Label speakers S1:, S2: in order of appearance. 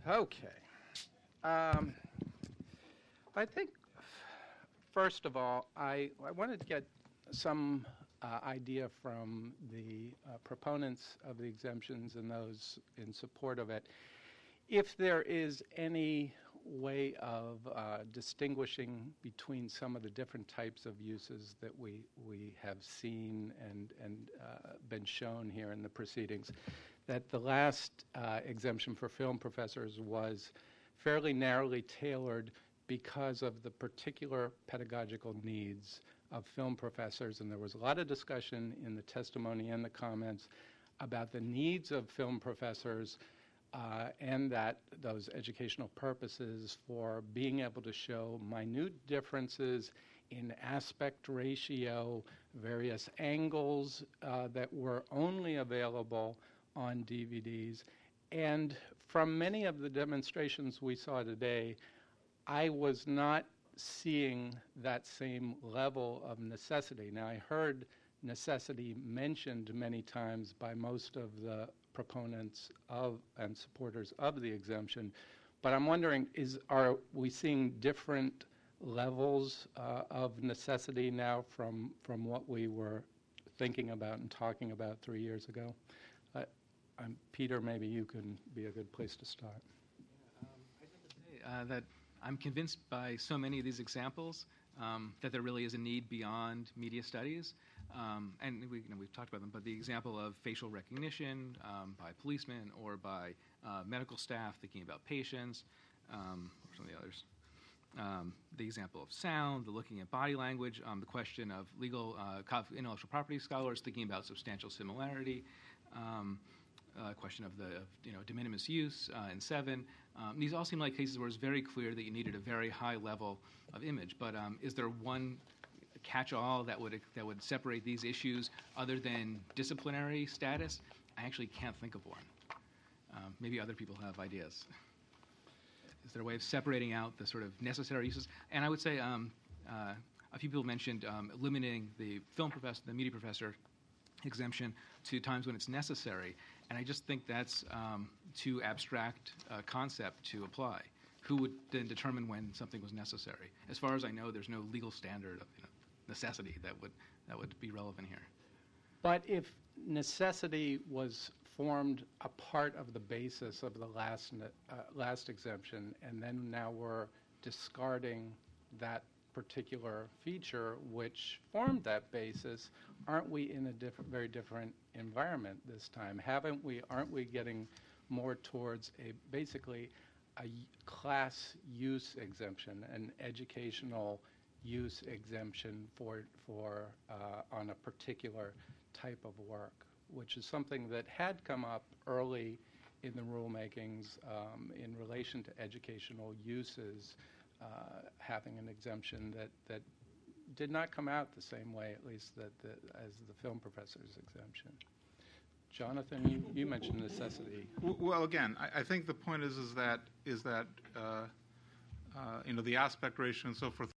S1: Okay. Um, I think, first of all, I wanted to get some idea from the proponents of the exemptions and those in support of it, if there is any way of distinguishing between some of the different types of uses that we have seen and been shown here in the proceedings, that the last exemption for film professors was fairly narrowly tailored because of the particular pedagogical needs of film professors, and there was a lot of discussion in the testimony and the comments about the needs of film professors and that those educational purposes for being able to show minute differences in aspect ratio, various angles that were only available on DVDs. And from many of the demonstrations we saw today, I was not seeing that same level of necessity. Now, I heard necessity mentioned many times by most of the proponents of and supporters of the exemption, but I'm wondering, are we seeing different levels of necessity now from what we were thinking about and talking about 3 years ago? Peter, maybe you can be a good place to start.
S2: I'd like to say that I'm convinced by so many of these examples that there really is a need beyond media studies. And we've talked about them, but the example of facial recognition by policemen or by medical staff thinking about patients, or some of the others. The example of sound, the looking at body language, the question of legal intellectual property scholars thinking about substantial similarity, question of the de minimis use in 7. These all seem like cases where it's very clear that you needed a very high level of image. But is there one catch-all that would separate these issues other than disciplinary status? I actually can't think of one. Maybe other people have ideas. Is there a way of separating out the sort of necessary uses? And I would say a few people mentioned limiting the film professor, the media professor exemption to times when it's necessary. And I just think that's too abstract a concept to apply. Who would then determine when something was necessary? As far as I know, there's no legal standard of necessity that would be relevant here.
S1: But if necessity was formed a part of the basis of the last exemption, and then now we're discarding that particular feature which formed that basis, aren't we in a very different environment this time? Aren't we getting more towards basically a class use exemption, an educational use exemption for on a particular type of work, which is something that had come up early in the rulemakings in relation to educational uses, having an exemption that did not come out the same way, at least as the film professor's exemption. Jonathan, you mentioned necessity.
S3: Well, again, I think the point is that the aspect ratio and so forth